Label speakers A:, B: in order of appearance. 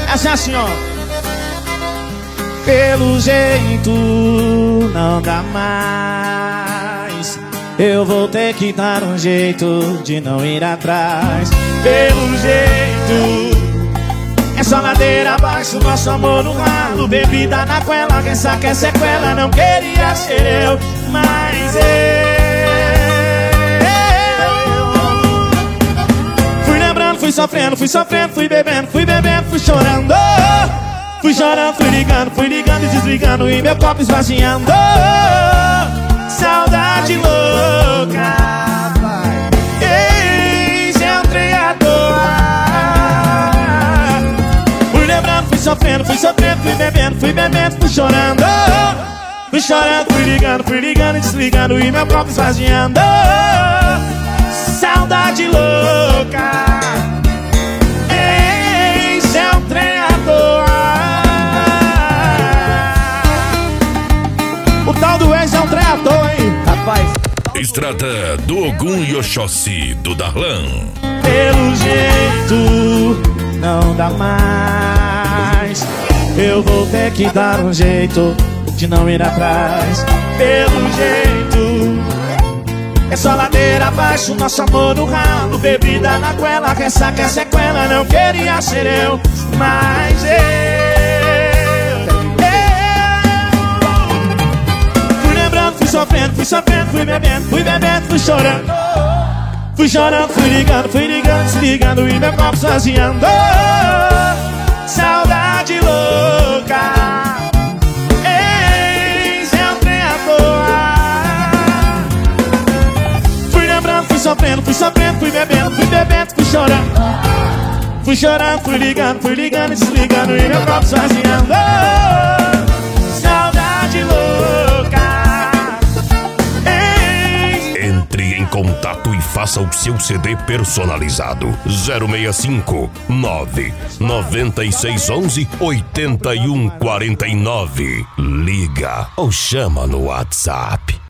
A: Essa é assim, ó. Pelo jeito não dá mais. Eu vou ter que dar um jeito de não ir atrás. Pelo jeito é só ladeira abaixo, nosso amor no ralo. Bebida na goela, quem sabe que é sequela. Não queria ser eu, mas fui lembrando, fui sofrendo, fui bebendo, fui chorando. Fui chorando, fui ligando e desligando, e meu copo esvaziando. Saudade louca, ex-entrei à toa. Fui lembrando, fui sofrendo, fui bebendo, fui chorando. Fui chorando, fui ligando e desligando, e meu copo esvaziando. Saudade louca, ex-entrei à toa. O tal do ex é um trem à toa, hein? Rapaz.
B: Estrada do Ogum e Oxóssi do Darlan.
A: Pelo jeito não dá mais. Eu vou ter que dar um jeito de não ir atrás. Pelo jeito é só ladeira abaixo, nosso amor no ralo. Bebida na goela, ressaca é sequela. Não queria ser eu, mas fui sofrendo, fui bebendo, fui chorando. Fui chorando, fui ligando, desligando, e meu copo esvaziando. Saudade louca, ex-entrei à toa. Fui lembrando, fui sofrendo, fui bebendo, fui chorando. Fui chorando, fui ligando, desligando, e meu copo esvaziando. Saudade louca.
B: Entre em contato e faça o seu CD personalizado. 065 99611 8149. Liga ou chama no WhatsApp.